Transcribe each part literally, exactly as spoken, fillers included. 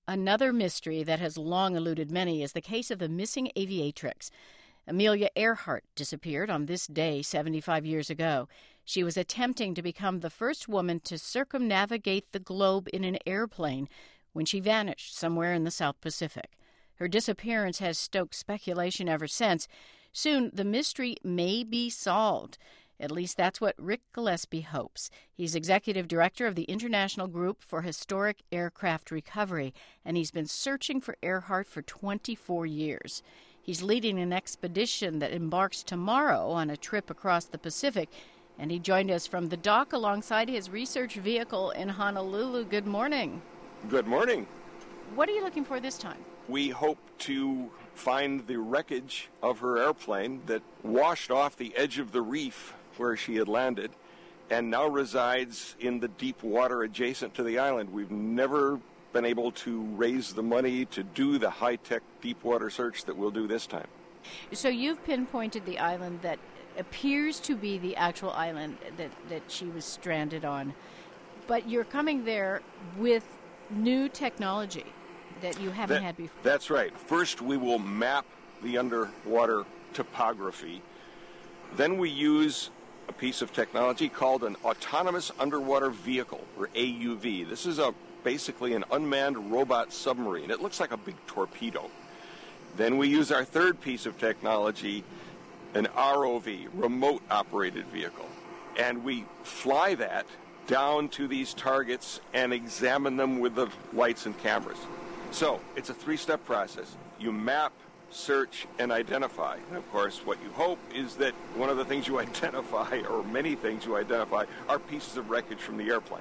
Another mystery that has long eluded many is the case of the missing aviatrix. Amelia Earhart disappeared on this day seventy-five years ago. She was attempting to become the first woman to circumnavigate the globe in an airplane when she vanished somewhere in the South Pacific. Her disappearance has stoked speculation ever since. Soon, the mystery may be solved. At least that's what Rick Gillespie hopes. He's executive director of the International Group for Historic Aircraft Recovery, and he's been searching for Earhart for twenty-four years. He's leading an expedition that embarks tomorrow on a trip across the Pacific, and he joined us from the dock alongside his research vehicle in Honolulu. Good morning. Good morning. What are you looking for this time? We hope to find the wreckage of her airplane that washed off the edge of the reef where she had landed and now resides in the deep water adjacent to the island. We've never been able to raise the money to do the high-tech deep water search that we'll do this time. So you've pinpointed the island that appears to be the actual island that, that she was stranded on, but you're coming there with new technology that you haven't that, had before. That's right. First, we will map the underwater topography. Then we use a piece of technology called an autonomous underwater vehicle, or A U V. This is a basically an unmanned robot submarine. It looks like a big torpedo. Then we use our third piece of technology, an R O V, remote operated vehicle. And we fly that down to these targets and examine them with the lights and cameras. So it's a three-step process. You map, search, and identify. And of course, what you hope is that one of the things you identify, or many things you identify, are pieces of wreckage from the airplane.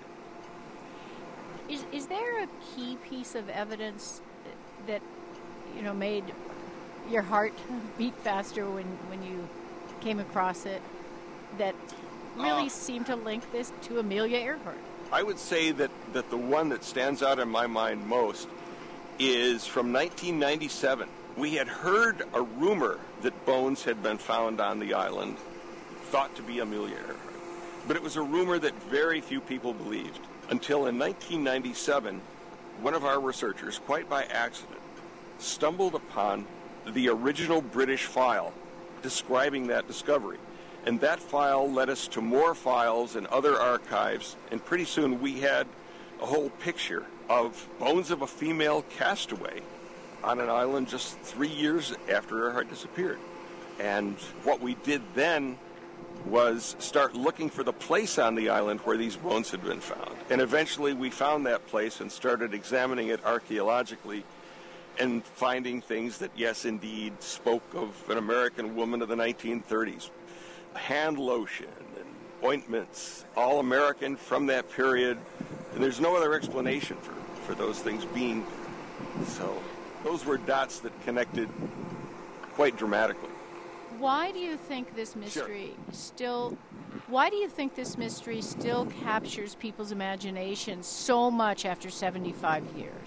Is is there a key piece of evidence that, you know, made your heart beat faster when, when you came across it, that really uh, seemed to link this to Amelia Earhart? I would say that, that the one that stands out in my mind most is from nineteen ninety-seven. We had heard a rumor that bones had been found on the island, thought to be Amelia Earhart. But it was a rumor that very few people believed, until in nineteen ninety-seven, one of our researchers, quite by accident, stumbled upon the original British file describing that discovery. And that file led us to more files and other archives, and pretty soon we had a whole picture of bones of a female castaway on an island just three years after Earhart disappeared. And what we did then was start looking for the place on the island where these bones had been found. And eventually we found that place and started examining it archaeologically and finding things that, yes, indeed, spoke of an American woman of the nineteen thirties. Hand lotion and ointments, all American from that period. And there's no other explanation for, for those things being. So those were dots that connected quite dramatically. Why do you think this mystery Sure. still why do you think this mystery still captures people's imagination so much after seventy-five years?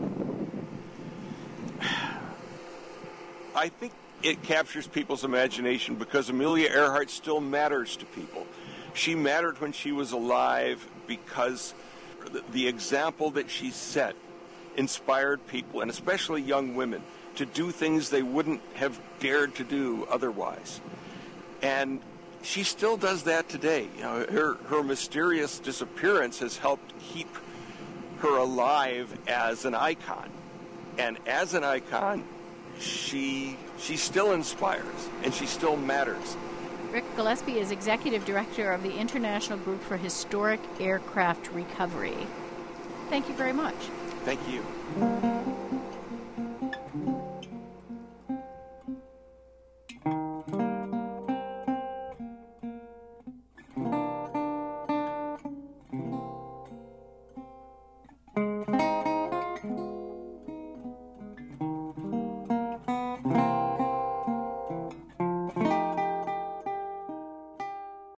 I think it captures people's imagination because Amelia Earhart still matters to people. She mattered when she was alive because the, the example that she set inspired people, and especially young women, to do things they wouldn't have dared to do otherwise. And she still does that today. You know, her, her mysterious disappearance has helped keep her alive as an icon. And as an icon, she she still inspires, and she still matters. Rick Gillespie is Executive Director of the International Group for Historic Aircraft Recovery. Thank you very much. Thank you. Thank you.